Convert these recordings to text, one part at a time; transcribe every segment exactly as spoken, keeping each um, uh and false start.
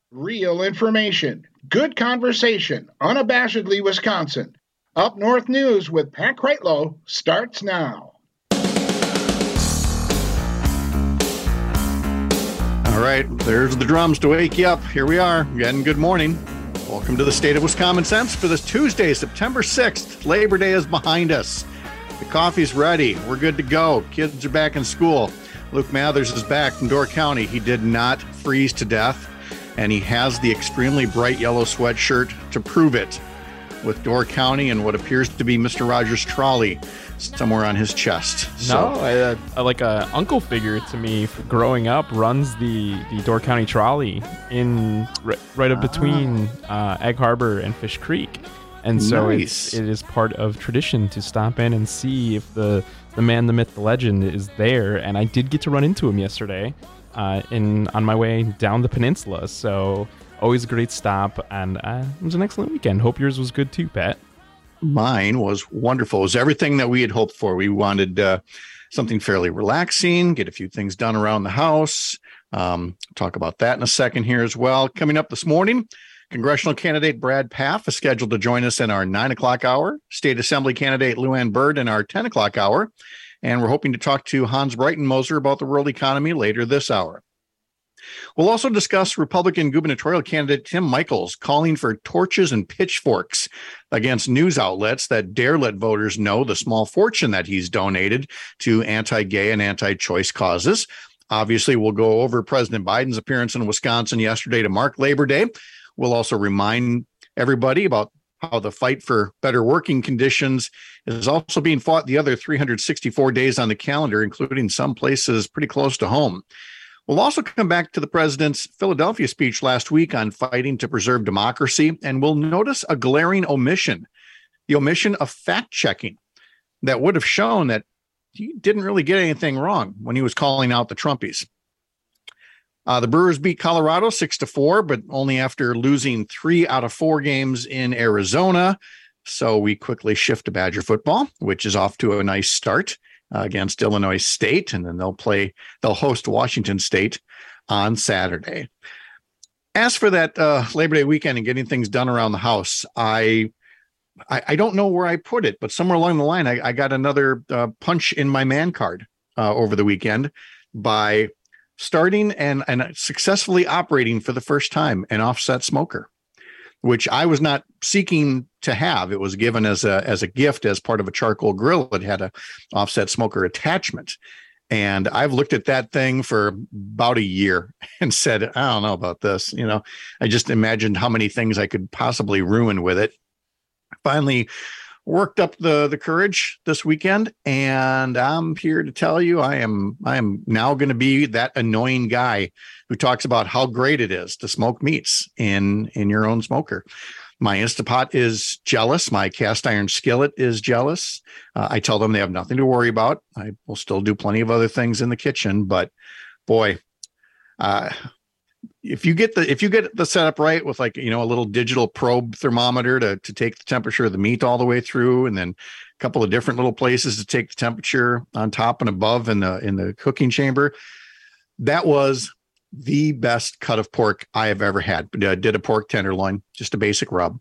Real information, good conversation, unabashedly Wisconsin. Up North News with Pat Kreitlow starts now. All right, there's the drums to wake you up. Here we are again. Good morning. Welcome to the State of Wisconsin Sense for this Tuesday, September sixth. Labor Day is behind us. The coffee's ready. We're good to go. Kids are back in school. Luke Mathers is back from Door County. He did not freeze to death, and he has the extremely bright yellow sweatshirt to prove it, with Door County and what appears to be Mister Rogers' trolley somewhere on his chest. So, no, I, I, like a uncle figure to me growing up runs the, the Door County trolley in right, right up between uh, Egg Harbor and Fish Creek. And so nice. it's, it is part of tradition to stop in and see if the, the man, the myth, the legend is there. And I did get to run into him yesterday uh, in on my way down the peninsula. So always a great stop. And uh, it was an excellent weekend. Hope yours was good too, Pat. Mine was wonderful. It was everything that we had hoped for. We wanted uh, something fairly relaxing, get a few things done around the house. Um, talk about that in a second here as well. Coming up this morning, congressional candidate Brad Pfaff is scheduled to join us in our nine o'clock hour. State Assembly candidate Luann Byrd in our ten o'clock hour. And we're hoping to talk to Hans Breitenmoser about the world economy later this hour. We'll also discuss Republican gubernatorial candidate Tim Michels calling for torches and pitchforks against news outlets that dare let voters know the small fortune that he's donated to anti-gay and anti-choice causes. Obviously, we'll go over President Biden's appearance in Wisconsin yesterday to mark Labor Day. We'll also remind everybody about how the fight for better working conditions is also being fought the other three hundred sixty-four days on the calendar, including some places pretty close to home. We'll also come back to the president's Philadelphia speech last week on fighting to preserve democracy, and we'll notice a glaring omission, the omission of fact-checking that would have shown that he didn't really get anything wrong when he was calling out the Trumpies. Uh, the Brewers beat Colorado six to four, but only after losing three out of four games in Arizona. So we quickly shift to Badger football, which is off to a nice start Uh, against Illinois State, and then they'll play, they'll host Washington State on Saturday. As for that uh, Labor Day weekend and getting things done around the house, I I, I don't know where I put it, but somewhere along the line, I, I got another uh, punch in my man card uh, over the weekend by starting and, and successfully operating for the first time an offset smoker, which I was not seeking to have. It was given as a as a gift as part of a charcoal grill. It had a offset smoker attachment. And I've looked at that thing for about a year and said, I don't know about this. You know, I just imagined how many things I could possibly ruin with it. Finally worked up the, the courage this weekend, and I'm here to tell you I am I am now going to be that annoying guy who talks about how great it is to smoke meats in, in your own smoker. My Instapot is jealous. My cast iron skillet is jealous. Uh, I tell them they have nothing to worry about. I will still do plenty of other things in the kitchen, but boy, uh, if you get the if you get the setup right with, like, you know, a little digital probe thermometer to to take the temperature of the meat all the way through, and then a couple of different little places to take the temperature on top and above in the in the cooking chamber, that was the best cut of pork I have ever had. I did a pork tenderloin, just a basic rub.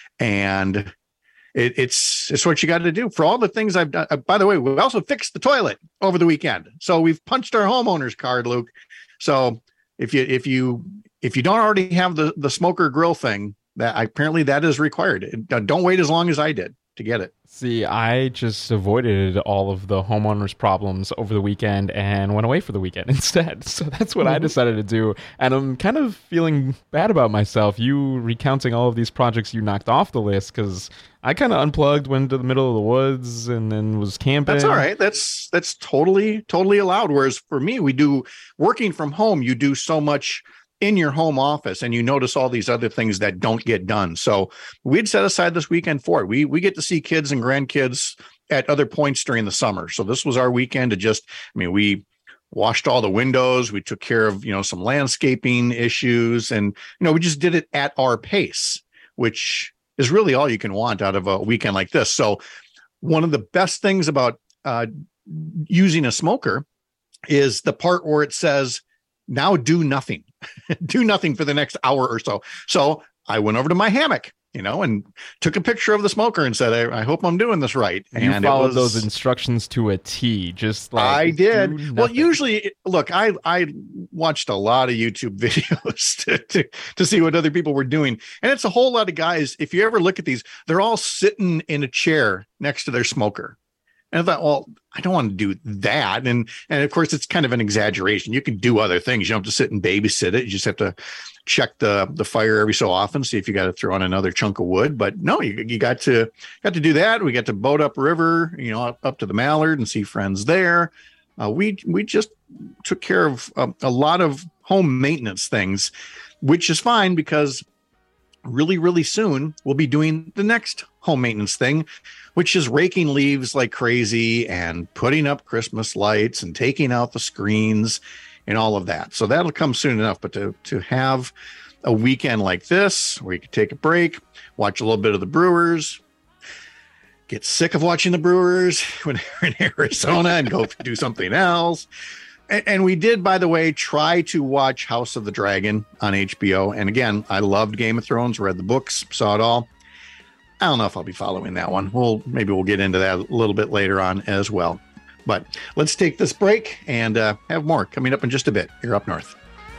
And it, it's it's what you got to do for all the things I've done. Uh, by the way, we also fixed the toilet over the weekend. So we've punched our homeowner's card, Luke. So if you if you if you don't already have the, the smoker grill thing, that apparently that is required. It, don't wait as long as I did to get it. See, I just avoided all of the homeowners' problems over the weekend and went away for the weekend instead. So that's what mm-hmm. I decided to do. And I'm kind of feeling bad about myself, you recounting all of these projects you knocked off the list, because I kind of unplugged, went to the middle of the woods, and then was camping. That's all right. That's that's totally, totally allowed. Whereas for me, we do, working from home, you do so much in your home office, and you notice all these other things that don't get done. So we'd set aside this weekend for it. We we get to see kids and grandkids at other points during the summer. So this was our weekend to just, I mean, we washed all the windows. We took care of, you know, some landscaping issues, and, you know, we just did it at our pace, which is really all you can want out of a weekend like this. So one of the best things about uh, using a smoker is the part where it says now do nothing, do nothing for the next hour or so. So I went over to my hammock, you know, and took a picture of the smoker and said, I, I hope I'm doing this right. You and followed it was, those instructions to a T, just like I did. do Well, nothing. usually, look, I I watched a lot of YouTube videos to, to, to see what other people were doing. And it's a whole lot of guys. If you ever look at these, they're all sitting in a chair next to their smoker. And I thought, well, I don't want to do that. And, and of course, it's kind of an exaggeration. You can do other things. You don't have to sit and babysit it. You just have to check the, the fire every so often, see if you got to throw on another chunk of wood. But no, you, you got to got to do that. We got to boat up river, you know, up, up to the Mallard and see friends there. Uh, we we just took care of a, a lot of home maintenance things, which is fine because really, really soon we'll be doing the next home maintenance thing, which is raking leaves like crazy and putting up Christmas lights and taking out the screens and all of that. So that'll come soon enough. But to, to have a weekend like this where you can take a break, watch a little bit of the Brewers, get sick of watching the Brewers when they're in Arizona and go do something else. And, and we did, by the way, try to watch House of the Dragon on H B O. And again, I loved Game of Thrones, read the books, saw it all. I don't know if I'll be following that one. We'll maybe we'll get into that a little bit later on as well. But let's take this break and uh, have more coming up in just a bit here up north.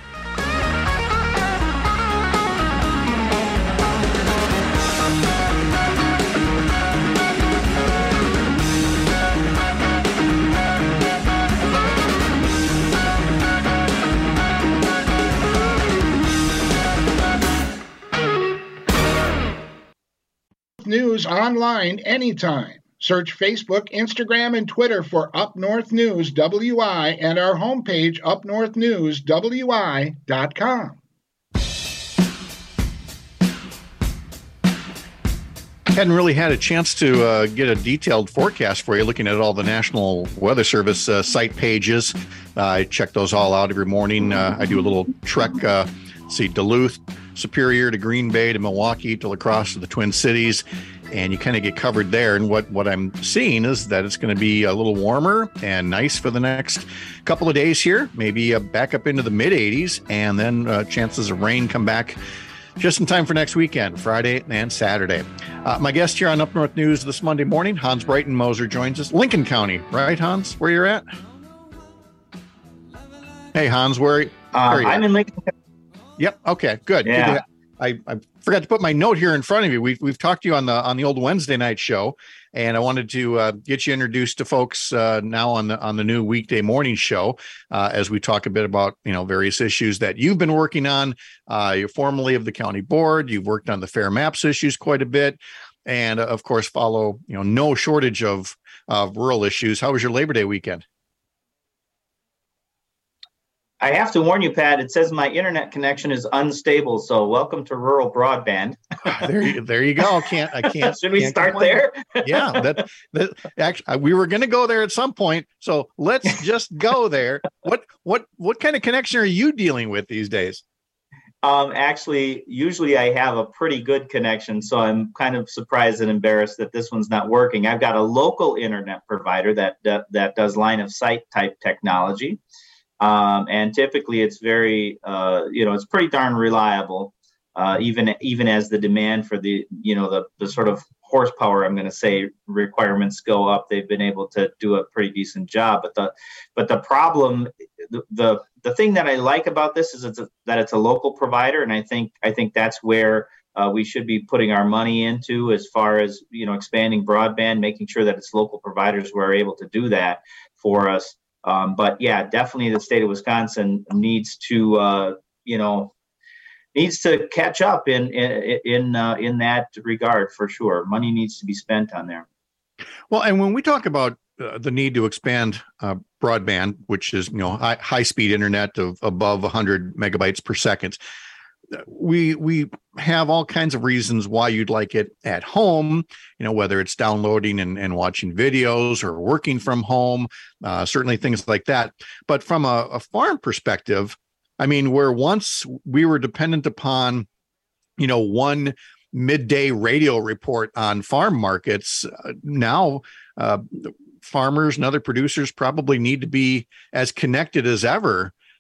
News online anytime. Search Facebook, Instagram, and Twitter for Up North News W I and our homepage, up north news w i dot com. Hadn't really had a chance to uh, get a detailed forecast for you, looking at all the National Weather Service uh, site pages. Uh, I check those all out every morning. Uh, I do a little trek, uh, see Duluth, Superior to Green Bay to Milwaukee to La Crosse to the Twin Cities, and you kind of get covered there. And what, what I'm seeing is that it's going to be a little warmer and nice for the next couple of days here, maybe uh, back up into the mid eighties, and then uh, chances of rain come back just in time for next weekend, Friday and Saturday. Uh, my guest here on Up North News this Monday morning, Hans Breitenmoser, joins us. Lincoln County, right, Hans, where you're at? Hey, Hans, where, where uh, are you I'm at? in Lincoln. Yep. Okay. Good. Yeah. Good to- I, I forgot to put my note here in front of you. We've we've talked to you on the on the old Wednesday night show, and I wanted to uh, get you introduced to folks uh, now on the on the new weekday morning show uh, as we talk a bit about you know various issues that you've been working on. Uh, you're formerly of the county board. You've worked on the Fair Maps issues quite a bit, and uh, of course follow you know no shortage of uh, rural issues. How was your Labor Day weekend? I have to warn you, Pat, it says my internet connection is unstable. So welcome to rural broadband. there, you, there you go. Can't I can't. Should we can't start complain. there? Yeah, that that actually we were going to go there at some point. So let's just go there. What what what kind of connection are you dealing with these days? Um, actually, usually I have a pretty good connection, so I'm kind of surprised and embarrassed that this one's not working. I've got a local internet provider that that, that does line of sight type technology. Um, and typically it's very, uh, you know, it's pretty darn reliable, uh, even even as the demand for the, you know, the, the sort of horsepower, I'm going to say, requirements go up. They've been able to do a pretty decent job. But the but the problem, the the, the thing that I like about this is it's a, that it's a local provider. And I think I think that's where uh, we should be putting our money into as far as, you know, expanding broadband, making sure that it's local providers who are able to do that for us. Um, but yeah, definitely the state of Wisconsin needs to, uh, you know, needs to catch up in in in, uh, in that regard for sure. Money needs to be spent on there. Well, and when we talk about uh, the need to expand uh, broadband, which is you know high, high speed internet of above one hundred megabytes per second, we we have all kinds of reasons why you'd like it at home, you know, whether it's downloading and, and watching videos or working from home, uh, certainly things like that. But from a, a farm perspective, I mean, where once we were dependent upon, you know, one midday radio report on farm markets, uh, now uh, farmers and other producers probably need to be as connected as ever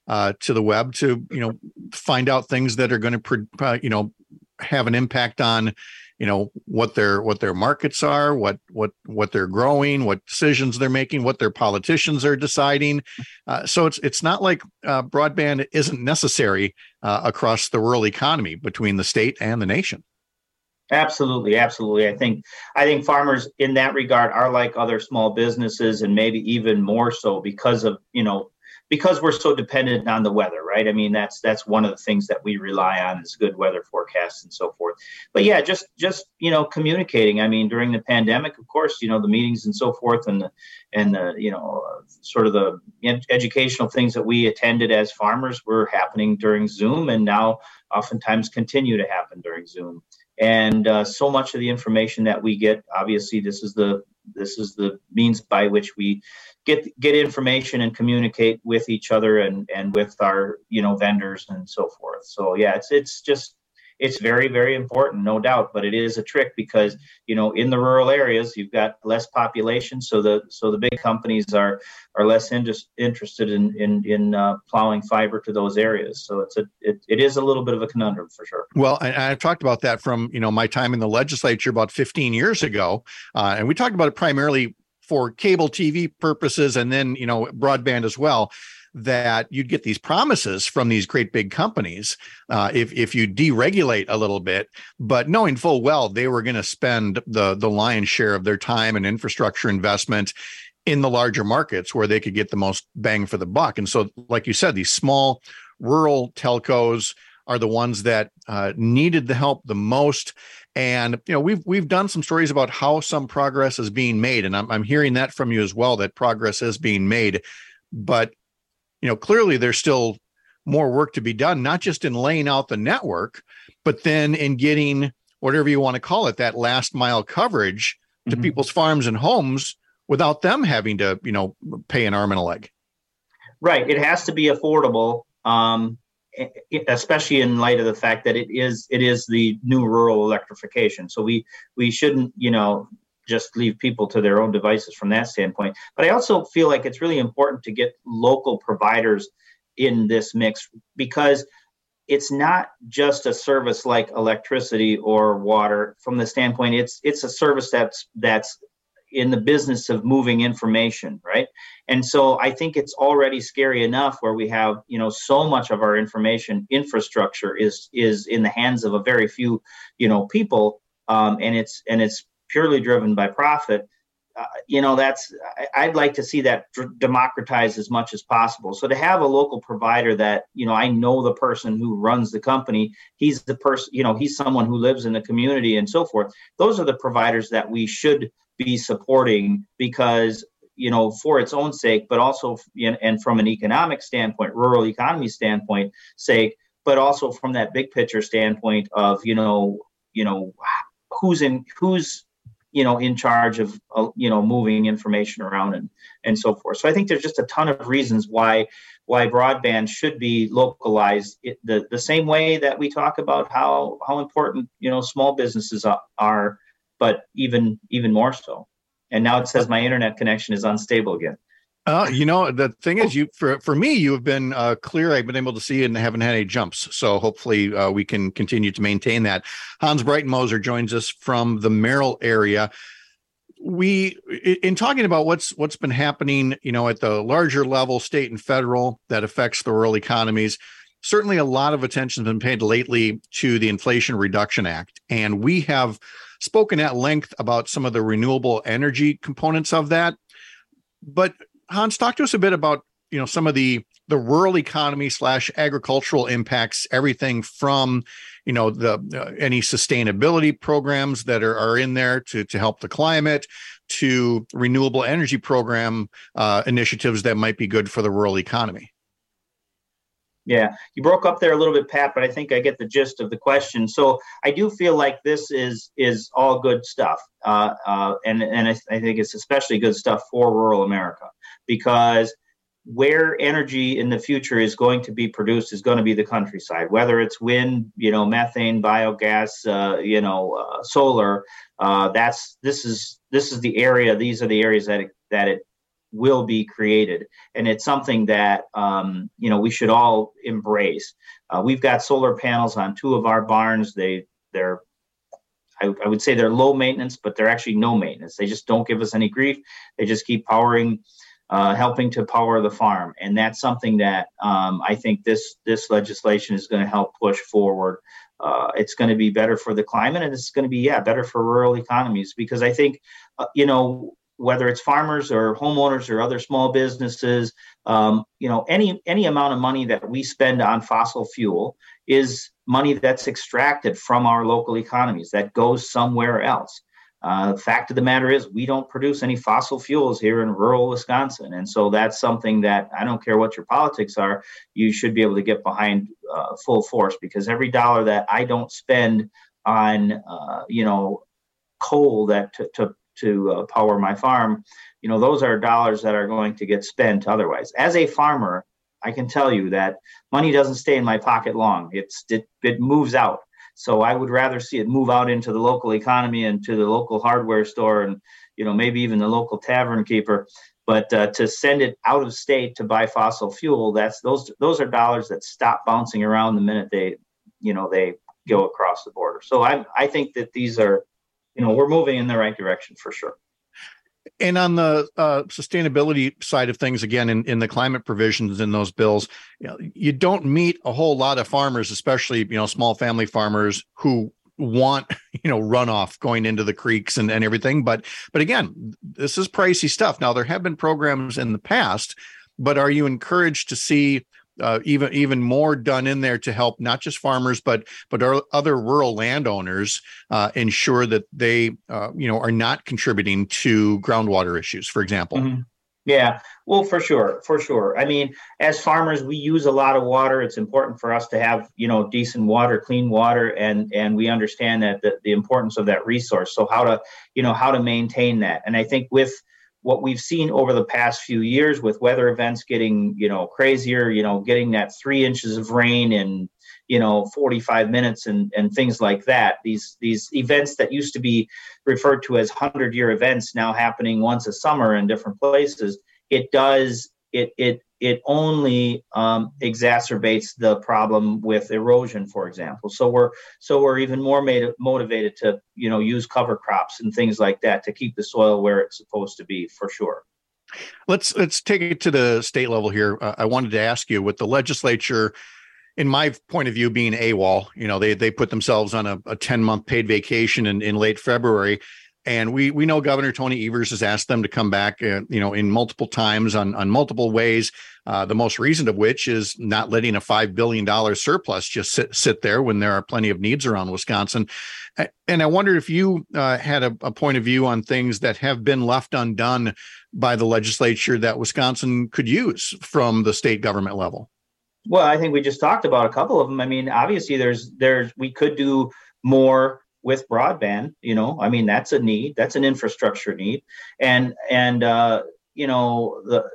uh, to the web to, you know, find out things that are going to, uh, you know, have an impact on, you know, what their what their markets are, what what what they're growing, what decisions they're making, what their politicians are deciding. Uh, so it's it's not like uh, broadband isn't necessary uh, across the rural economy between the state and the nation. Absolutely, absolutely. I think I think farmers in that regard are like other small businesses, and maybe even more so because of, you know, because we're so dependent on the weather, right? I mean, that's that's one of the things that we rely on is good weather forecasts and so forth. But yeah, just just you know, communicating. I mean, during the pandemic, of course, you know, the meetings and so forth, and the and the you know, uh, sort of the ed- educational things that we attended as farmers were happening during Zoom, and now oftentimes continue to happen during Zoom. And uh, so much of the information that we get, obviously, this is the this is the means by which we get get information and communicate with each other and and with our, you know, vendors and so forth. So yeah, it's it's just it's very, very important, no doubt. But it is a trick because, you know, in the rural areas, you've got less population, so the so the big companies are are less interest, interested in in in uh, plowing fiber to those areas. So it's a it, it is a little bit of a conundrum for sure. Well, and I've talked about that from, you know, my time in the legislature about fifteen years ago, uh, and we talked about it primarily for cable T V purposes, and then, you know, broadband as well, that you'd get these promises from these great big companies uh, if if you deregulate a little bit, but knowing full well they were going to spend the the lion's share of their time and infrastructure investment in the larger markets where they could get the most bang for the buck. And so, like you said, these small rural telcos are the ones that uh, needed the help the most. And, you know, we've we've done some stories about how some progress is being made, and I'm I'm hearing that from you as well, that progress is being made, but you know, clearly there's still more work to be done, not just in laying out the network, but then in getting whatever you want to call it, that last mile coverage to mm-hmm. people's farms and homes without them having to, you know, pay an arm and a leg. Right. It has to be affordable, um, especially in light of the fact that it is it is the new rural electrification. So we we shouldn't, you know, just leave people to their own devices from that standpoint. But I also feel like it's really important to get local providers in this mix, because it's not just a service like electricity or water. From the standpoint, it's it's a service that's that's in the business of moving information, right? And so I think it's already scary enough where we have, you know, so much of our information infrastructure is is in the hands of a very few, you know, people, um, and it's and it's purely driven by profit. Uh, you know, that's I, I'd like to see that dr- democratized as much as possible. So to have a local provider that, you know, I know the person who runs the company, he's the person, you know, he's someone who lives in the community and so forth. Those are the providers that we should be supporting, because, you know, for its own sake, but also, and from an economic standpoint, rural economy standpoint sake, but also from that big picture standpoint of, you know, you know, who's in, who's, you know, in charge of, uh, you know, moving information around and, and so forth. So I think there's just a ton of reasons why, why broadband should be localized it, the, the same way that we talk about how, how important, you know, small businesses are, are, but even, even more so. And now it says my internet connection is unstable again. Uh, you know, the thing is, you for for me, you have been uh, clear. I've been able to see it and haven't had any jumps. So hopefully uh, we can continue to maintain that. Hans Breitenmoser joins us from the Merrill area. We, in talking about what's what's been happening, you know, at the larger level, state and federal, that affects the rural economies. Certainly, a lot of attention has been paid lately to the Inflation Reduction Act, and we have spoken at length about some of the renewable energy components of that. But Hans, talk to us a bit about, you know, some of the the rural economy slash agricultural impacts, everything from, you know, the uh, any sustainability programs that are, are in there to, to help the climate, to renewable energy program uh, initiatives that might be good for the rural economy. Yeah, you broke up there a little bit, Pat, but I think I get the gist of the question. So I do feel like this is is all good stuff, uh, uh, and and I, I think it's especially good stuff for rural America, because where energy in the future is going to be produced is going to be the countryside, whether it's wind, you know, methane, biogas, uh, you know, uh, solar. Uh, that's this is this is the area. These are the areas that it, that it will be created. And it's something that, um, you know, we should all embrace. Uh, we've got solar panels on two of our barns. They, they're, I, I would say they're low maintenance, but they're actually no maintenance. They just don't give us any grief. They just keep powering, uh, helping to power the farm. And that's something that um, I think this, this legislation is going to help push forward. Uh, it's going to be better for the climate, and it's going to be, yeah, better for rural economies, because I think, uh, you know, whether it's farmers or homeowners or other small businesses, um, you know, any any amount of money that we spend on fossil fuel is money that's extracted from our local economies that goes somewhere else. Uh, the fact of the matter is we don't produce any fossil fuels here in rural Wisconsin. And so that's something that I don't care what your politics are, you should be able to get behind uh, full force, because every dollar that I don't spend on, uh, you know, coal that to, to to uh, power my farm, you know, those are dollars that are going to get spent otherwise. As a farmer, I can tell you that money doesn't stay in my pocket long. It's it, it moves out. So I would rather see it move out into the local economy and to the local hardware store and, you know, maybe even the local tavern keeper. But uh, to send it out of state to buy fossil fuel, that's those those are dollars that stop bouncing around the minute they, you know, they go across the border. So I I think that these are, you know, we're moving in the right direction for sure. And on the uh, sustainability side of things, again, in, in the climate provisions in those bills, you know, you don't meet a whole lot of farmers, especially, you know, small family farmers who want, you know, runoff going into the creeks and, and everything. But but again, this is pricey stuff. Now, there have been programs in the past, but are you encouraged to see Uh, even even more done in there to help not just farmers, but but our other rural landowners uh, ensure that they uh, you know are not contributing to groundwater issues, for example? Mm-hmm. Yeah, well, for sure, for sure. I mean, as farmers, we use a lot of water. It's important for us to have, you know, decent water, clean water, and and we understand that the, the importance of that resource. So how to, you know, how to maintain that. And I think with what we've seen over the past few years with weather events getting, you know, crazier, you know, getting that three inches of rain in, you know, forty-five minutes and, and things like that. These these events that used to be referred to as hundred-year events now happening once a summer in different places. It does, it it it only um, exacerbates the problem with erosion, for example. So we're so we're even more made, motivated to, you know, use cover crops and things like that to keep the soil where it's supposed to be, for sure. Let's let's take it to the state level here. Uh, I wanted to ask you, with the legislature, in my point of view, being AWOL, you know, they they put themselves on a, a ten month paid vacation in, in late February. And we we know Governor Tony Evers has asked them to come back, uh, you know, in multiple times on, on multiple ways, uh, the most recent of which is not letting a five billion dollars surplus just sit, sit there when there are plenty of needs around Wisconsin. And I wondered if you uh, had a, a point of view on things that have been left undone by the legislature that Wisconsin could use from the state government level. Well, I think we just talked about a couple of them. I mean, obviously, there's there's we could do more with broadband. You know, I mean, that's a need, that's an infrastructure need. And, and, uh, you know, the,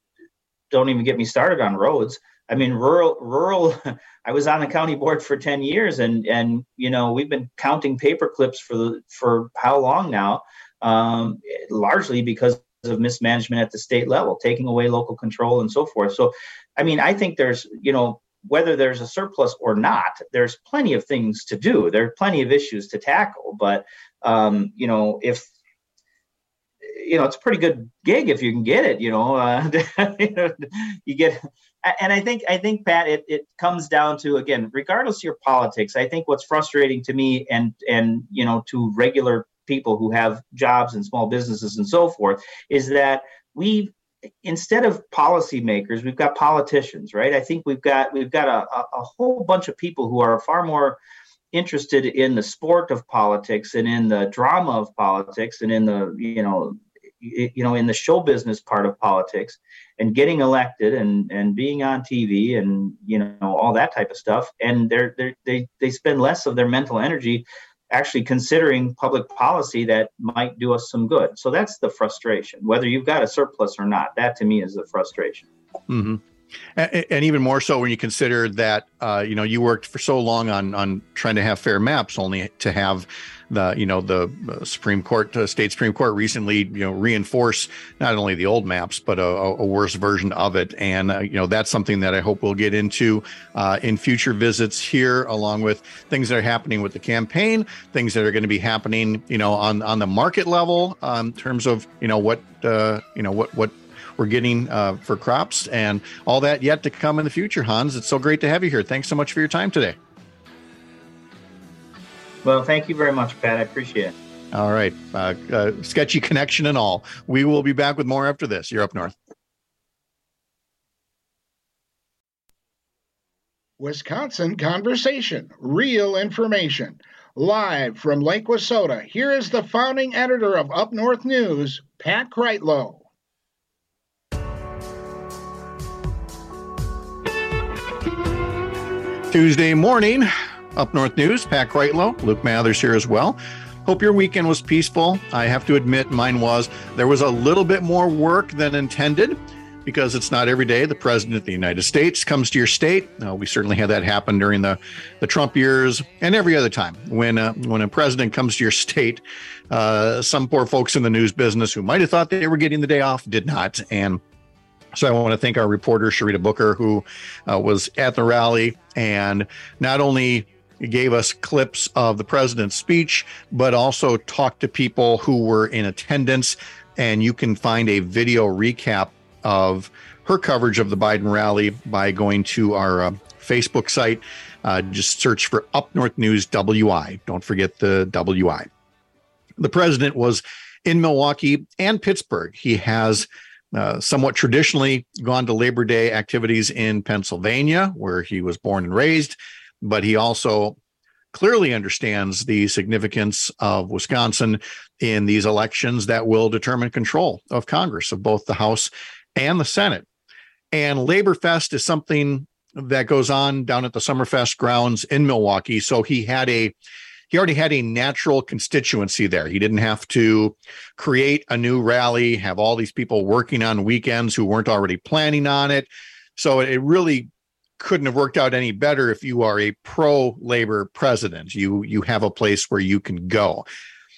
don't even get me started on roads. I mean, rural, rural, I was on the county board for ten years and, and, you know, we've been counting paper clips for the, for how long now, um, largely because of mismanagement at the state level, taking away local control and so forth. So, I mean, I think there's, you know, whether there's a surplus or not, there's plenty of things to do. There are plenty of issues to tackle. But, um, you know, if, you know, it's a pretty good gig if you can get it, you know, uh, you, know you get. And I think, I think, Pat, it, it comes down to, again, regardless of your politics, I think what's frustrating to me and, and, you know, to regular people who have jobs and small businesses and so forth, is that we, instead of policymakers, we've got politicians, right? I think we've got we've got a, a whole bunch of people who are far more interested in the sport of politics and in the drama of politics and in the, you know, you know, in the show business part of politics and getting elected and, and being on T V and, you know, all that type of stuff. And they're, they're, they they spend less of their mental energy actually considering public policy that might do us some good. So that's the frustration, whether you've got a surplus or not. That to me is the frustration. Mm-hmm. And, and even more so when you consider that, uh, you know, you worked for so long on on trying to have fair maps, only to have the, you know, the Supreme Court, uh, state Supreme Court recently, you know, reinforce not only the old maps, but a, a worse version of it. And, uh, you know, that's something that I hope we'll get into uh, in future visits here, along with things that are happening with the campaign, things that are going to be happening, you know, on, on the market level, um, in terms of, you know, what, uh, you know, what, what, we're getting uh, for crops and all that yet to come in the future. Hans, it's so great to have you here. Thanks so much for your time today. Well, thank you very much, Pat. I appreciate it. All right. Uh, uh, sketchy connection and all. We will be back with more after this. You're up north. Wisconsin Conversation, real information. Live from Lake Wissota, here is the founding editor of Up North News, Pat Kreitlow. Tuesday morning, Up North News, Pat Kreitlow, Luke Mathers here as well. Hope your weekend was peaceful. I have to admit mine was. There was a little bit more work than intended because it's not every day the president of the United States comes to your state. Uh, we certainly had that happen during the, the Trump years and every other time. When, uh, when a president comes to your state, uh, some poor folks in the news business who might have thought they were getting the day off did not. And so I want to thank our reporter, Sharita Booker, who uh, was at the rally and not only gave us clips of the president's speech, but also talked to people who were in attendance. And you can find a video recap of her coverage of the Biden rally by going to our uh, Facebook site. Uh, just search for Up North News W I. Don't forget the W I. The president was in Milwaukee and Pittsburgh. He has Uh, somewhat traditionally gone to Labor Day activities in Pennsylvania, where he was born and raised, but he also clearly understands the significance of Wisconsin in these elections that will determine control of Congress, of both the House and the Senate. And Labor Fest is something that goes on down at the Summerfest grounds in Milwaukee. So he had a He already had a natural constituency there. He didn't have to create a new rally, have all these people working on weekends who weren't already planning on it. So it really couldn't have worked out any better if you are a pro-labor president. You, you have a place where you can go.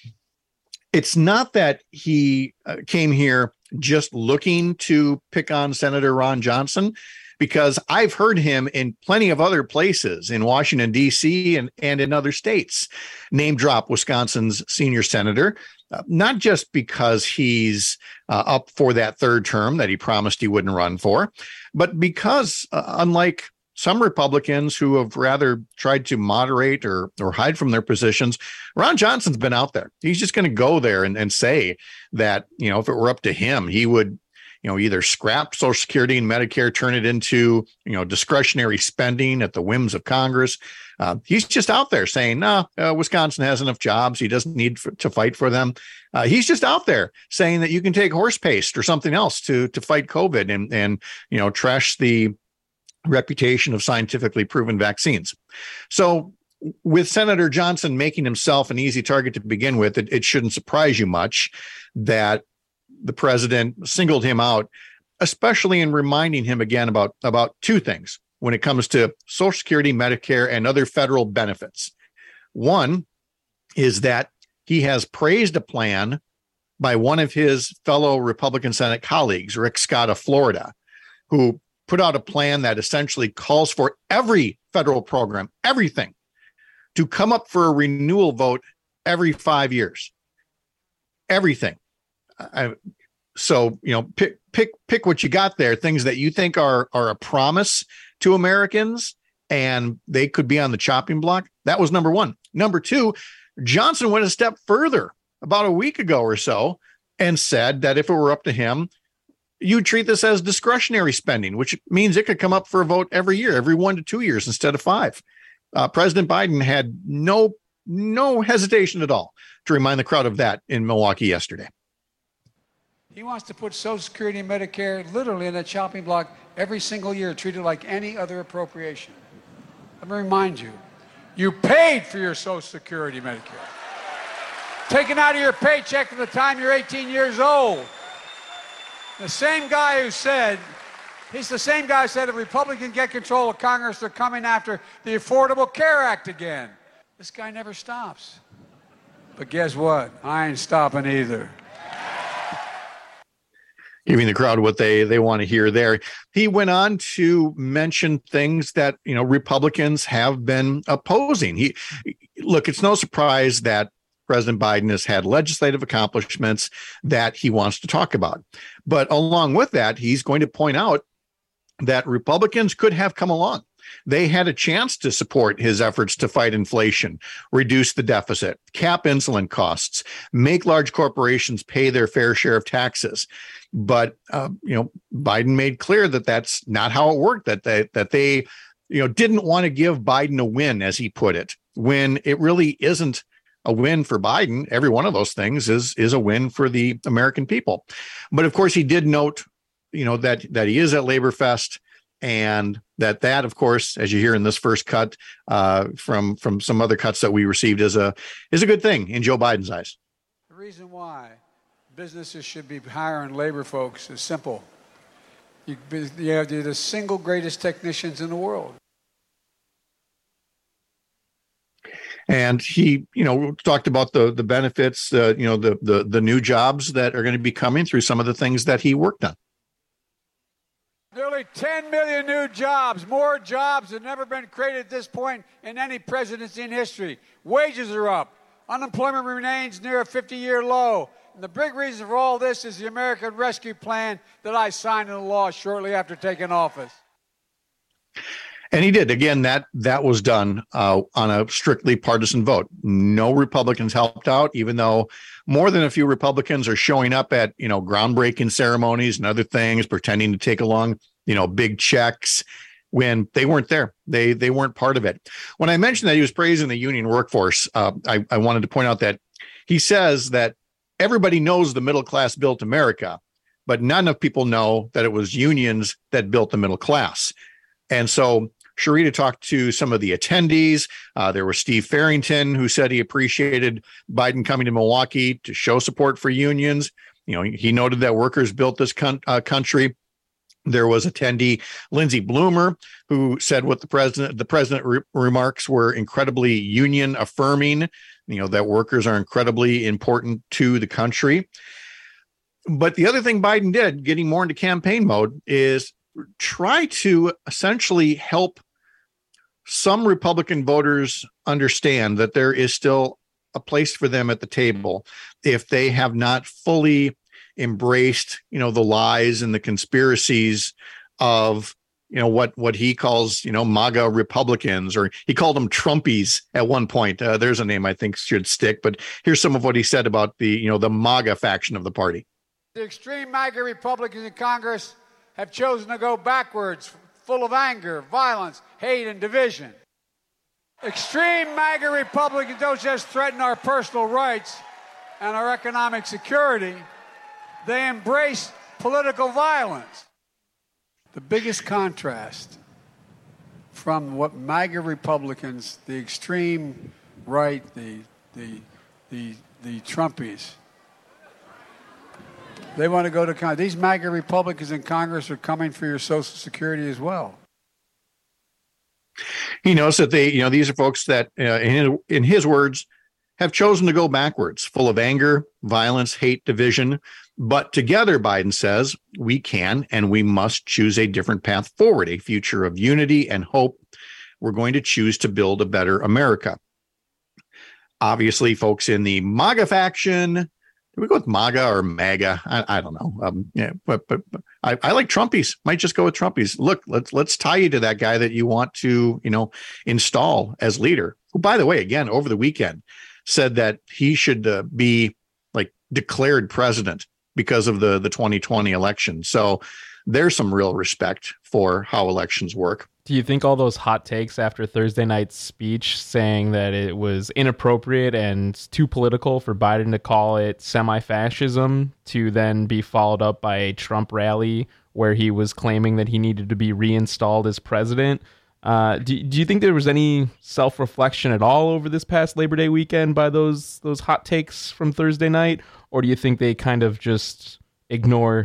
It's not that he uh, came here just looking to pick on Senator Ron Johnson, because I've heard him in plenty of other places in Washington, D C and, and in other states name drop Wisconsin's senior senator, uh, not just because he's uh, up for that third term that he promised he wouldn't run for, but because uh, unlike some Republicans who have rather tried to moderate or, or hide from their positions, Ron Johnson's been out there. He's just going to go there and, and say that, you know, if it were up to him, he would, you know, either scrap Social Security and Medicare, turn it into, you know, discretionary spending at the whims of Congress. Uh, he's just out there saying, no, uh, Wisconsin has enough jobs. He doesn't need for, to fight for them. Uh, he's just out there saying that you can take horse paste or something else to to fight COVID and, and you know, trash the reputation of scientifically proven vaccines. So with Senator Johnson making himself an easy target to begin with, it, it shouldn't surprise you much that the president singled him out, especially in reminding him again about, about two things when it comes to Social Security, Medicare, and other federal benefits. One is that he has praised a plan by one of his fellow Republican Senate colleagues, Rick Scott of Florida, who put out a plan that essentially calls for every federal program, everything, to come up for a renewal vote every five years. Everything. I, so, you know, pick, pick, pick what you got there, things that you think are, are a promise to Americans and they could be on the chopping block. That was number one. Number two, Johnson went a step further about a week ago or so and said that if it were up to him, you treat this as discretionary spending, which means it could come up for a vote every year, every one to two years instead of five. Uh, President Biden had no, no hesitation at all to remind the crowd of that in Milwaukee yesterday. He wants to put Social Security and Medicare literally in a chopping block every single year, treated like any other appropriation. Let me remind you, you paid for your Social Security, Medicare. Taken out of your paycheck from the time you're eighteen years old. The same guy who said He's the same guy who said if Republicans get control of Congress, they're coming after the Affordable Care Act again. This guy never stops. But guess what? I ain't stopping either. Giving the crowd what they they want to hear there. He went on to mention things that, you know, Republicans have been opposing. He look, it's no surprise that President Biden has had legislative accomplishments that he wants to talk about. But along with that, he's going to point out that Republicans could have come along. They had a chance to support his efforts to fight inflation, reduce the deficit, cap insulin costs, make large corporations pay their fair share of taxes. But, uh, you know, Biden made clear that that's not how it worked, that they, that they, you know, didn't want to give Biden a win, as he put it, when it really isn't a win for Biden. Every one of those things is, is a win for the American people. But of course, he did note, you know, that, that he is at Labor Fest, and that that, of course, as you hear in this first cut uh, from, from some other cuts that we received, is a, is a good thing in Joe Biden's eyes. The reason why businesses should be hiring labor folks is simple. You, you have the single greatest technicians in the world. And he, you know, talked about the the benefits, uh, you know, the, the the new jobs that are going to be coming through some of the things that he worked on. Nearly ten million new jobs, more jobs have never been created at this point in any presidency in history. Wages are up. Unemployment remains near a fifty-year low. And the big reason for all this is the American Rescue Plan that I signed into law shortly after taking office. And he did. Again, that that was done uh, on a strictly partisan vote. No Republicans helped out, even though more than a few Republicans are showing up at, you know, groundbreaking ceremonies and other things, pretending to take along, you know, big checks when they weren't there. They they weren't part of it. When I mentioned that he was praising the union workforce, uh, I, I wanted to point out that he says that everybody knows the middle class built America, but not enough people know that it was unions that built the middle class. And so Sharita talked to some of the attendees. Uh, there was Steve Farrington, who said he appreciated Biden coming to Milwaukee to show support for unions. You know, he noted that workers built this con- uh, country. There was attendee Lindsey Bloomer, who said what the president, the president re- remarks were incredibly union affirming, you know, that workers are incredibly important to the country. But the other thing Biden did, getting more into campaign mode, is try to essentially help some Republican voters understand that there is still a place for them at the table if they have not fully embraced, you know, the lies and the conspiracies of, you know, what what he calls, you know, MAGA Republicans, or he called them Trumpies at one point. Uh, there's a name I think should stick, but here's some of what he said about the, you know, the MAGA faction of the party. The extreme MAGA Republicans in Congress have chosen to go backwards, full of anger, violence, hate, and division. Extreme MAGA Republicans don't just threaten our personal rights and our economic security, they embrace political violence. The biggest contrast from what MAGA Republicans, the extreme right, the, the, the, the Trumpies, they want to go to Congress. These MAGA Republicans in Congress are coming for your Social Security as well. He knows that they, you know, these are folks that, uh, in, in his words, have chosen to go backwards, full of anger, violence, hate, division. But together, Biden says, we can and we must choose a different path forward, a future of unity and hope. We're going to choose to build a better America. Obviously, folks in the MAGA faction, do we go with MAGA or MAGA? I, I don't know. Um, yeah, but but, but I, I like Trumpies. Might just go with Trumpies. Look, let's let's tie you to that guy that you want to, you know, install as leader. Who, by the way, again over the weekend said that he should uh, be like declared president because of the the twenty twenty election. So there's some real respect for how elections work. Do you think all those hot takes after Thursday night's speech saying that it was inappropriate and too political for Biden to call it semi-fascism to then be followed up by a Trump rally where he was claiming that he needed to be reinstalled as president? Uh, do, do you think there was any self-reflection at all over this past Labor Day weekend by those those hot takes from Thursday night? Or do you think they kind of just ignore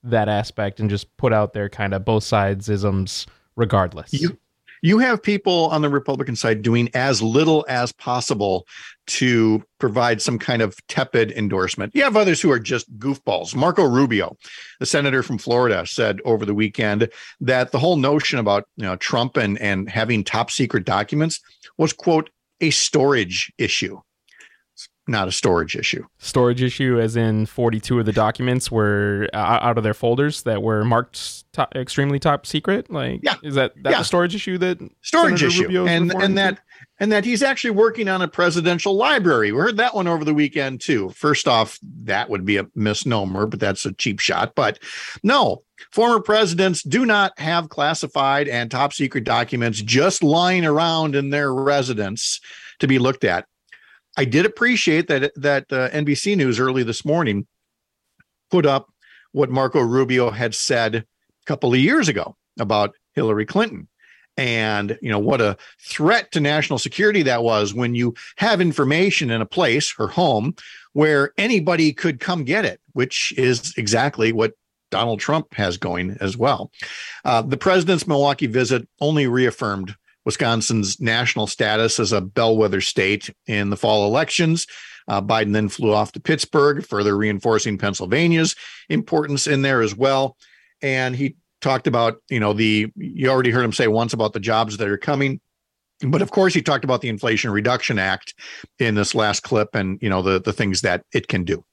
that aspect and just put out their kind of both sides isms regardless. You, you have people on the Republican side doing as little as possible to provide some kind of tepid endorsement. You have others who are just goofballs. Marco Rubio, the senator from Florida, said over the weekend that the whole notion about, you know, Trump and, and having top secret documents was, quote, a storage issue. Not a storage issue. Storage issue as in forty-two of the documents were uh, out of their folders that were marked top, extremely top secret. Like, yeah. is that that yeah. the storage issue that storage Senator issue Rubio is and referring and that to? and that he's actually working on a presidential library. We heard that one over the weekend too. First off, that would be a misnomer, but that's a cheap shot. But no, former presidents do not have classified and top secret documents just lying around in their residence to be looked at. I did appreciate that that uh, N B C News early this morning put up what Marco Rubio had said a couple of years ago about Hillary Clinton. And, you know, what a threat to national security that was when you have information in a place, her home, where anybody could come get it, which is exactly what Donald Trump has going as well. Uh, the president's Milwaukee visit only reaffirmed Wisconsin's national status as a bellwether state in the fall elections. Uh, Biden then flew off to Pittsburgh, further reinforcing Pennsylvania's importance in there as well. And he talked about, you know, the, you already heard him say once about the jobs that are coming. But of course, he talked about the Inflation Reduction Act in this last clip and, you know, the, the things that it can do.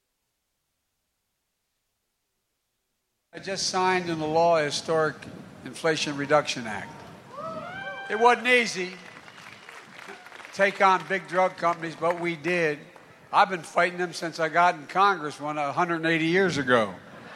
I just signed into law a historic Inflation Reduction Act. It wasn't easy to take on big drug companies, but we did. I've been fighting them since I got in Congress one hundred eighty years ago.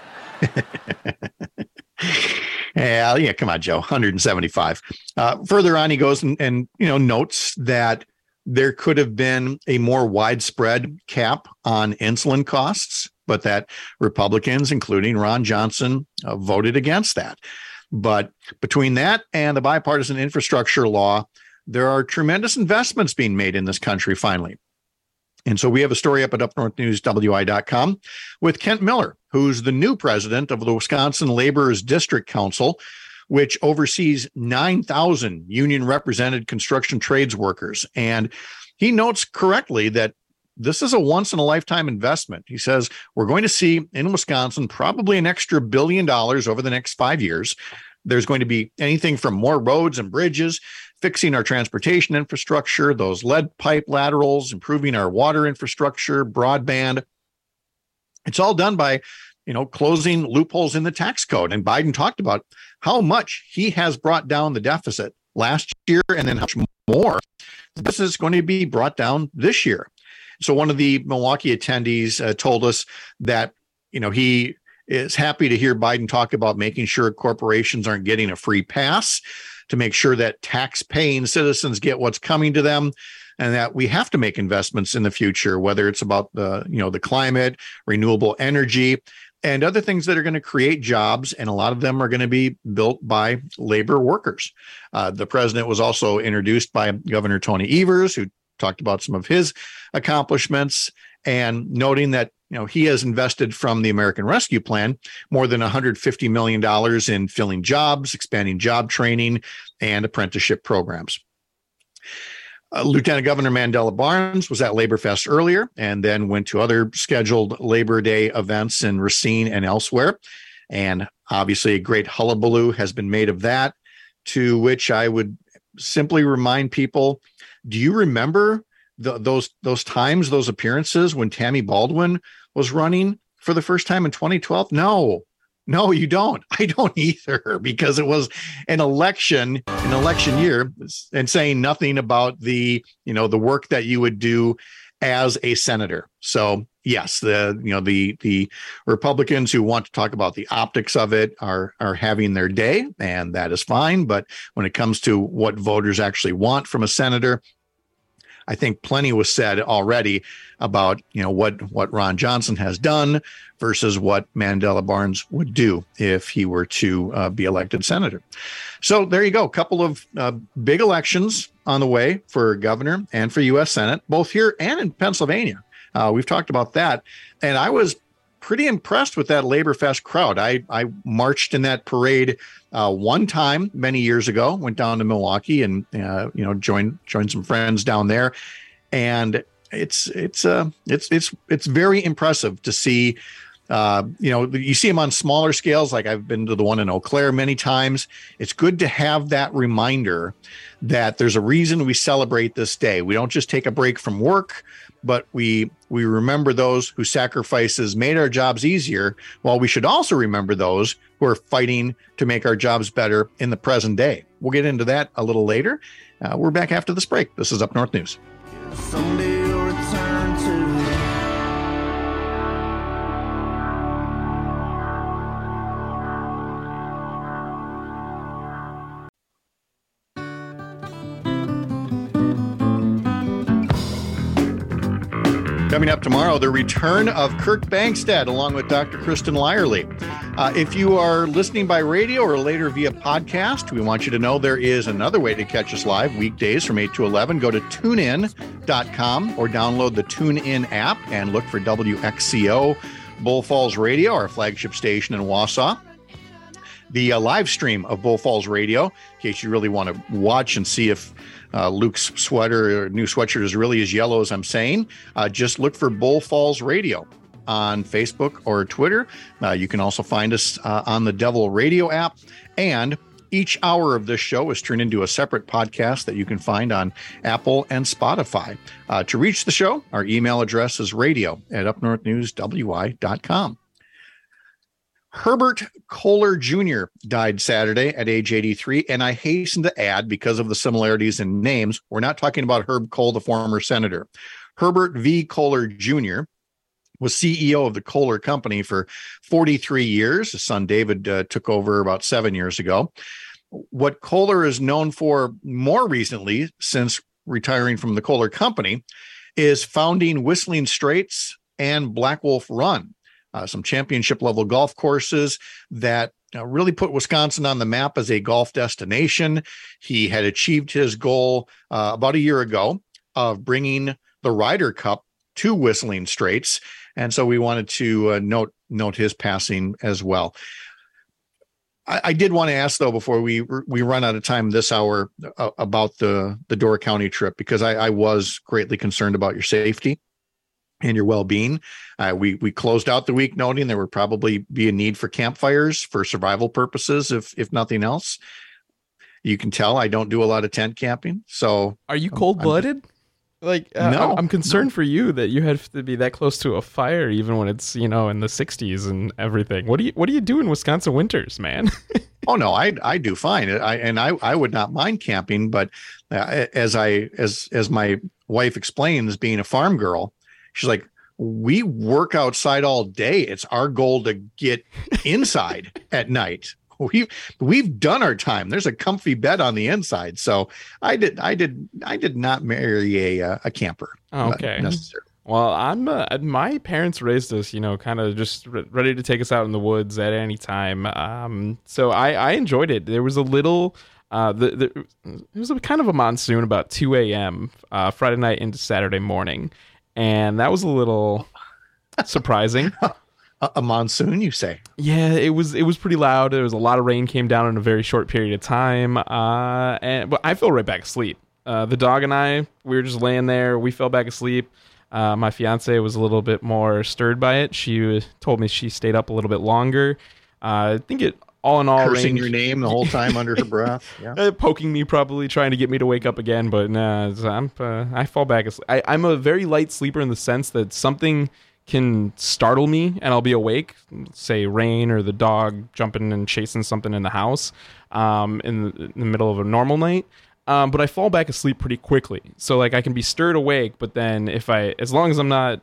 Yeah, yeah, come on, Joe, one hundred seventy-five. Uh, further on, he goes and, and, you know, notes that there could have been a more widespread cap on insulin costs, but that Republicans, including Ron Johnson, uh, voted against that. But between that and the bipartisan infrastructure law, there are tremendous investments being made in this country finally. And so we have a story up at up north news w i dot com with Kent Miller, who's the new president of the Wisconsin Laborers District Council, which oversees nine thousand union represented construction trades workers. And he notes correctly that this is a once in a lifetime investment. He says, we're going to see in Wisconsin probably an extra billion dollars over the next five years. There's going to be anything from more roads and bridges, fixing our transportation infrastructure, those lead pipe laterals, improving our water infrastructure, broadband. It's all done by, you know, closing loopholes in the tax code. And Biden talked about how much he has brought down the deficit last year and then how much more this is going to be brought down this year. So one of the Milwaukee attendees uh, told us that, you know, he is happy to hear Biden talk about making sure corporations aren't getting a free pass, to make sure that tax-paying citizens get what's coming to them, and that we have to make investments in the future, whether it's about the, you know, the climate, renewable energy, and other things that are going to create jobs. And a lot of them are going to be built by labor workers. Uh, the president was also introduced by Governor Tony Evers, who talked about some of his accomplishments, and noting that, you know, he has invested from the American Rescue Plan more than one hundred fifty million dollars in filling jobs, expanding job training, and apprenticeship programs. Uh, Lieutenant Governor Mandela Barnes was at Labor Fest earlier and then went to other scheduled Labor Day events in Racine and elsewhere. And obviously a great hullabaloo has been made of that, to which I would simply remind people, do you remember the, those those times, those appearances when Tammy Baldwin was running for the first time in twenty twelve? No, no, you don't. I don't either, because it was an election, an election year, and saying nothing about the, you know, the work that you would do as a senator. So yes, the, you know, the, the Republicans who want to talk about the optics of it are, are having their day, and that is fine. But when it comes to what voters actually want from a senator, I think plenty was said already about, you know, what, what Ron Johnson has done versus what Mandela Barnes would do if he were to uh, be elected senator. So there you go. A couple of uh, big elections on the way for governor and for U S Senate, both here and in Pennsylvania. Uh, we've talked about that. And I was pretty impressed with that Labor Fest crowd. I, I marched in that parade uh, one time many years ago, went down to Milwaukee and, uh, you know, joined, joined some friends down there. And it's, it's, uh, it's, it's, it's very impressive to see. Uh, you know, you see them on smaller scales. Like I've been to the one in Eau Claire many times. It's good to have that reminder that there's a reason we celebrate this day. We don't just take a break from work, but we we remember those whose sacrifices made our jobs easier, while we should also remember those who are fighting to make our jobs better in the present day. We'll get into that a little later. Uh, we're back after this break. This is Up North News. Someday you'll return to Coming up tomorrow, the return of Kirk Bangstad along with Doctor Kristen Lyerly. Uh, if you are listening by radio or later via podcast, we want you to know there is another way to catch us live weekdays from eight to eleven. Go to tune in dot com or download the TuneIn app and look for W X C O Bull Falls Radio, our flagship station in Wausau. The uh, live stream of Bull Falls Radio, in case you really want to watch and see if Uh, Luke's sweater or new sweatshirt is really as yellow as I'm saying. Uh, just look for Bull Falls Radio on Facebook or Twitter. Uh, you can also find us uh, on the Devil Radio app. And each hour of this show is turned into a separate podcast that you can find on Apple and Spotify. Uh, to reach the show, our email address is radio at up north news w i dot com. Herbert Kohler Junior died Saturday at age eighty-three, and I hasten to add, because of the similarities in names, we're not talking about Herb Kohl, the former senator. Herbert V. Kohler Junior was C E O of the Kohler Company for forty-three years. His son David uh, took over about seven years ago. What Kohler is known for more recently, since retiring from the Kohler Company, is founding Whistling Straits and Black Wolf Run. Uh, some championship level golf courses that uh, really put Wisconsin on the map as a golf destination. He had achieved his goal uh, about a year ago of bringing the Ryder Cup to Whistling Straits. And so we wanted to uh, note, note his passing as well. I, I did want to ask, though, before we we run out of time this hour uh, about the, the Door County trip, because I, I was greatly concerned about your safety and your well-being. Uh, we we closed out the week noting there would probably be a need for campfires for survival purposes, if if nothing else. You can tell I don't do a lot of tent camping. So are you cold-blooded? Like, uh, no, I'm concerned no. for you that you have to be that close to a fire, even when it's, you know, in the sixties and everything. What do you what do you do in Wisconsin winters, man? Oh no, I I do fine. I and I I would not mind camping, but uh, as I as as my wife explains, being a farm girl, she's like, we work outside all day. It's our goal to get inside at night. We've we've done our time. There's a comfy bed on the inside. So I did I did I did not marry a a camper. Okay. Necessarily. Well, I'm uh, my parents raised us, you know, kind of just re- ready to take us out in the woods at any time. Um, so I I enjoyed it. There was a little. Uh, the, the it was a kind of a monsoon about two a.m. Uh, Friday night into Saturday morning. And that was a little surprising. a, a monsoon, you say? Yeah, it was. It was pretty loud. There was a lot of rain came down in a very short period of time. Uh, and but I fell right back asleep. Uh, the dog and I, we were just laying there. We fell back asleep. Uh, my fiance was a little bit more stirred by it. She told me she stayed up a little bit longer. Uh, I think it. All in all, cursing range, your name the whole time under her breath, yeah, uh, poking me, probably trying to get me to wake up again. But nah, I'm uh, I fall back asleep. I, I'm a very light sleeper in the sense that something can startle me and I'll be awake. Say rain or the dog jumping and chasing something in the house, um, in the, in the middle of a normal night. Um, but I fall back asleep pretty quickly. So like I can be stirred awake, but then if I, as long as I'm not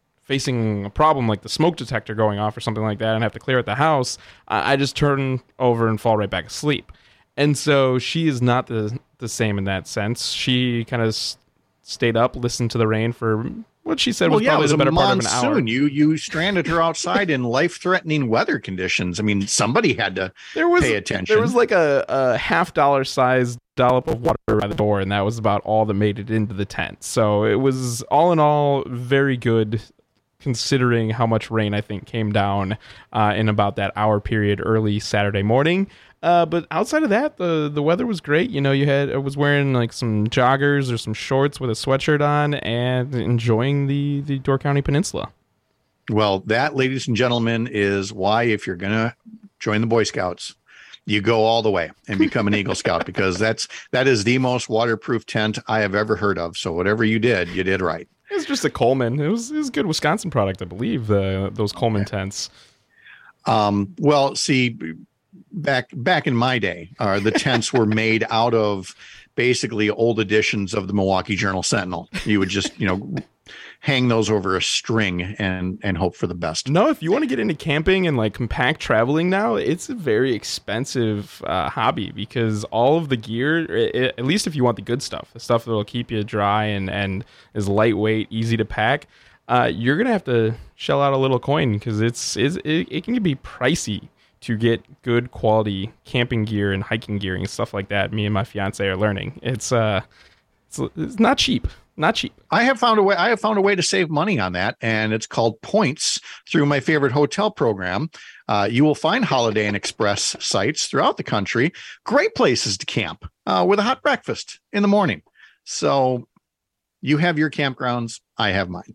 facing a problem like the smoke detector going off or something like that and have to clear out the house, I just turn over and fall right back asleep. And so she is not the the same in that sense. She kind of s- stayed up, listened to the rain for what she said well, was yeah, probably it was the better a part of an hour. You you stranded her outside in life-threatening weather conditions. I mean, somebody had to there was, pay attention. There was like a, a half dollar sized dollop of water by the door, and that was about all that made it into the tent. So it was all in all very good considering how much rain I think came down uh, in about that hour period early Saturday morning. Uh, but outside of that, the the weather was great. You know, you had I was wearing like some joggers or some shorts with a sweatshirt on and enjoying the the Door County Peninsula. Well, that, ladies and gentlemen, is why if you're going to join the Boy Scouts, you go all the way and become an Eagle Scout, because that's that is the most waterproof tent I have ever heard of. So whatever you did, you did right. It's just a Coleman. It was it was a good Wisconsin product, I believe. The those Coleman tents. Um, well, see, back back in my day, uh, the tents were made out of basically old editions of the Milwaukee Journal Sentinel. You would just, you know, hang those over a string and and hope for the best. No, if you want to get into camping and like compact traveling now, it's a very expensive uh, hobby, because all of the gear, it, it, at least if you want the good stuff, the stuff that will keep you dry and, and is lightweight, easy to pack, uh, you're going to have to shell out a little coin, because it's, it's it, it can be pricey to get good quality camping gear and hiking gear and stuff like that. Me and my fiance are learning. It's uh, it's, it's not cheap. Not cheap. I have found a way. I have found a way to save money on that, and it's called points through my favorite hotel program. Uh, you will find Holiday Inn Express sites throughout the country. Great places to camp uh, with a hot breakfast in the morning. So you have your campgrounds. I have mine.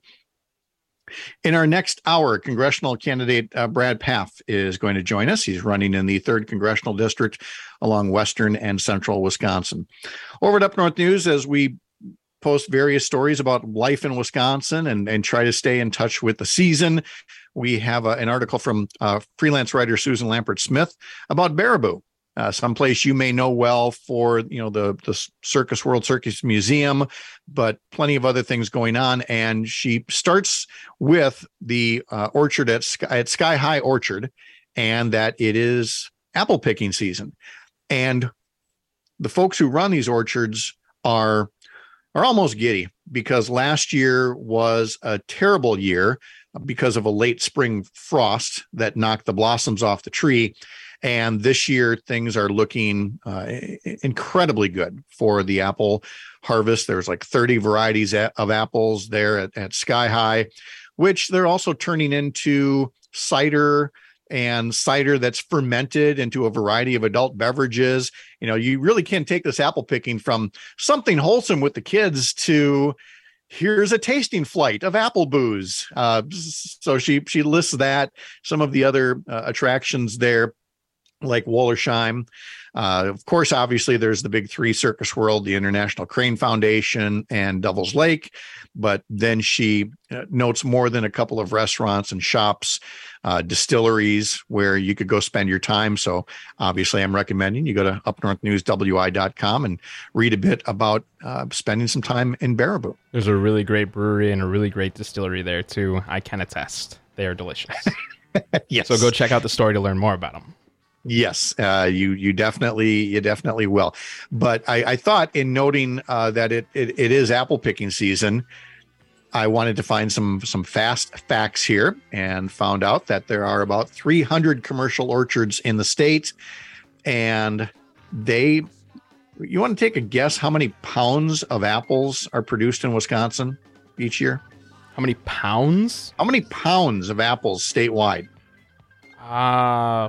In our next hour, congressional candidate uh, Brad Pfaff is going to join us. He's running in the third congressional district along western and central Wisconsin. Over at Up North News, as we post various stories about life in Wisconsin and, and try to stay in touch with the season, we have a, an article from uh, freelance writer Susan Lampert Smith about Baraboo, uh, someplace you may know well for, you know, the, the Circus World Circus Museum, but plenty of other things going on. And she starts with the uh, orchard at Sky, at Sky High Orchard, and that it is apple picking season. And the folks who run these orchards are are almost giddy, because last year was a terrible year because of a late spring frost that knocked the blossoms off the tree. And this year, things are looking uh, incredibly good for the apple harvest. There's like thirty varieties of apples there at, at Sky High, which they're also turning into cider and cider that's fermented into a variety of adult beverages. You know, you really can take this apple picking from something wholesome with the kids to here's a tasting flight of apple booze. Uh, so she she lists that, some of the other uh, attractions there, like Wollersheim. Uh, of course, obviously, there's the big three: Circus World, the International Crane Foundation, and Devil's Lake. But then she uh, notes more than a couple of restaurants and shops, uh, distilleries where you could go spend your time. So obviously, I'm recommending you go to up north news w i dot com and read a bit about uh, spending some time in Baraboo. There's a really great brewery and a really great distillery there, too. I can attest. They are delicious. Yes. So go check out the story to learn more about them. Yes, uh, you you definitely you definitely will. But I, I thought, in noting uh, that it, it it is apple picking season, I wanted to find some some fast facts here, and found out that there are about three hundred commercial orchards in the state, and they. You want to take a guess how many pounds of apples are produced in Wisconsin each year? How many pounds? How many pounds of apples statewide? Uh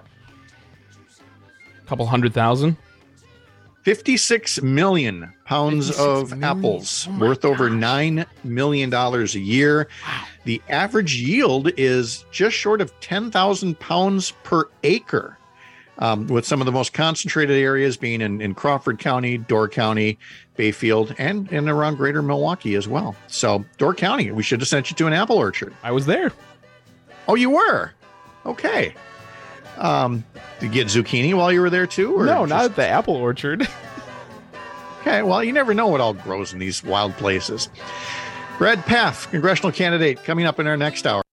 couple hundred thousand. fifty-six million pounds of million? apples, Oh worth over gosh. nine million dollars a year. Wow. The average yield is just short of ten thousand pounds per acre, um, with some of the most concentrated areas being in, in Crawford County, Door County, Bayfield, and, and around greater Milwaukee as well. So Door County, we should have sent you to an apple orchard. I was there. Oh, you were? Okay. Um, did you get zucchini while you were there too? Or No, just- not at the apple orchard. Okay, well, you never know what all grows in these wild places. Brad Pfaff, congressional candidate, coming up in our next hour.